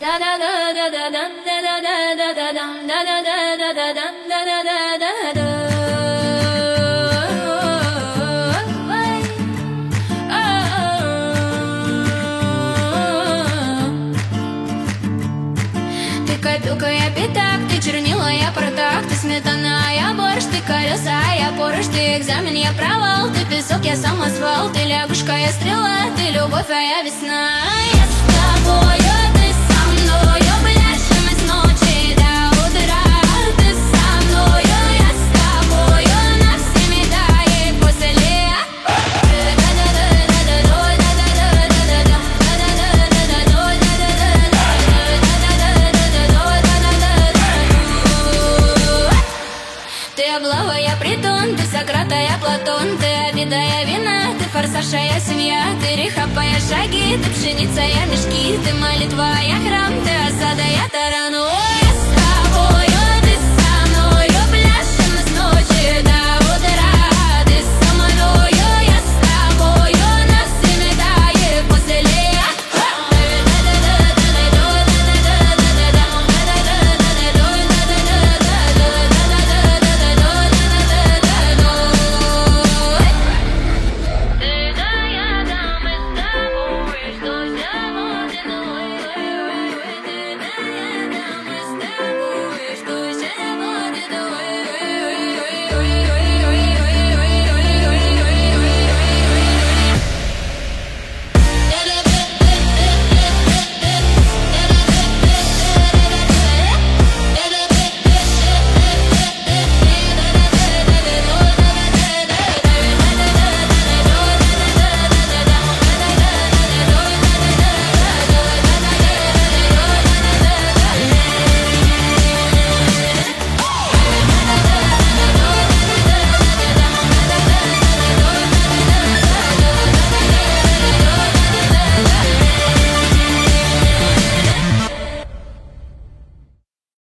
Копилка, я пятак, ты чернила, я протак, ты сметана, я борщ, ты колеса, я порож, ты экзамен, я провал, ты песок, я самосвал, ты лягушка, я стрела, ты любовь, а я весна. Я с тобою, ты со мною, пляшем с ночи до утра. Ты со мною, я с тобою, на все медали после. Ты облава, я притон, ты Сократ, а я Платон, ты обида, я вина, ты форсаж, а я семья, ты рехаб, а я шаги, ты пшеница, я мешки, ты моя